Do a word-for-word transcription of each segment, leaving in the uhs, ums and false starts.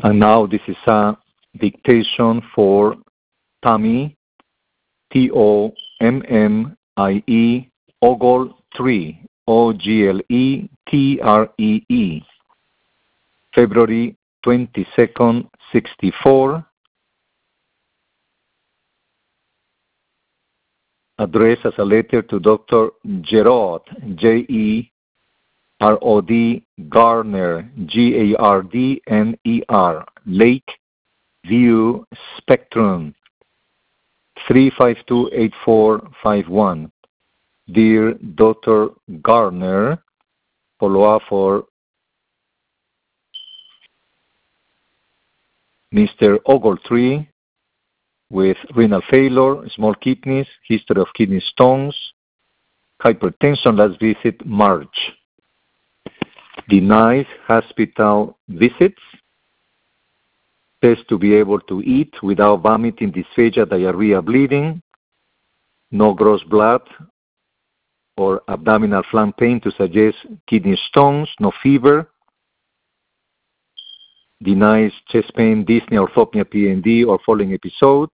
And now this is a dictation for Tommy, T O M M I E, Ogle three, O G L E T R E E, February twenty-second, sixty-four, addressed as a letter to Doctor Gerard, J E R O D, Gardner, G A R D N E R, Lake View Spectrum, three five two eight four five one. Dear Doctor Gardner, follow-up for Mister Ogletree with renal failure, small kidneys, history of kidney stones, hypertension, last visit March. Denies hospital visits. Says to be able to eat without vomiting, dysphagia, diarrhea, bleeding. No gross blood or abdominal flank pain to suggest kidney stones. No fever. Denies chest pain, dyspnea, orthopnea, P N D, or falling episode.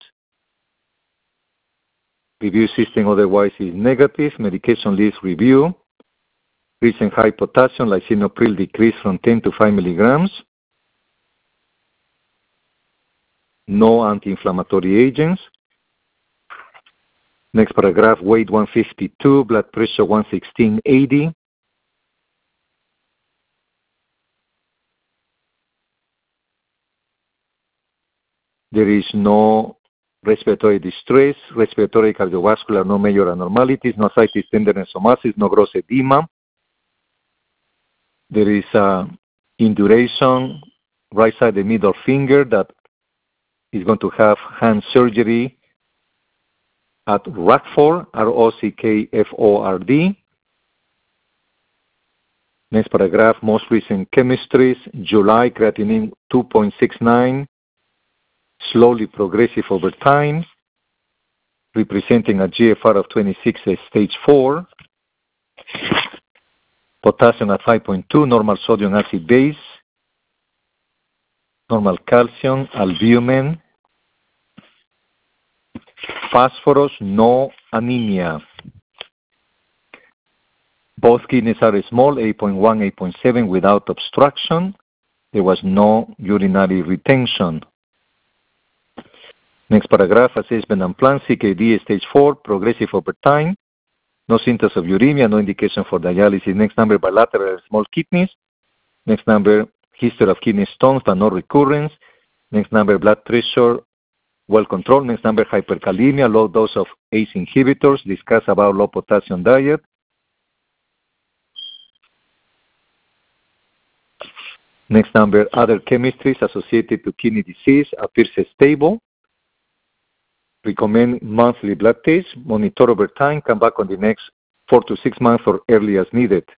Review system otherwise is negative. Medication list review. Recent high potassium, lisinopril decreased from ten to five milligrams. No anti-inflammatory agents. Next paragraph, weight one fifty-two, blood pressure one sixteen eighty. There is no respiratory distress, respiratory cardiovascular, no major abnormalities, no ascites, tenderness, or masses, no gross edema. There is a induration, right side the middle finger, that is going to have hand surgery at Rockford, R O C K F O R D. Next paragraph, most recent chemistries, July, creatinine two point six nine, slowly progressive over time, representing a G F R of twenty-six at stage four. Potassium at five point two, normal sodium acid base, normal calcium, albumin, phosphorus, no anemia. Both kidneys are small, eight point one, eight point seven, without obstruction. There was no urinary retention. Next paragraph, assessment and plan, C K D stage four, progressive over time. No symptoms of uremia, no indication for dialysis. Next number, bilateral small kidneys. Next number, history of kidney stones but no recurrence. Next number, blood pressure, well controlled. Next number, hyperkalemia, low dose of A C E inhibitors. Discuss about low potassium diet. Next number, other chemistries associated to kidney disease appears stable. Recommend monthly blood tests. Monitor over time. Come back on the next four to six months or early as needed.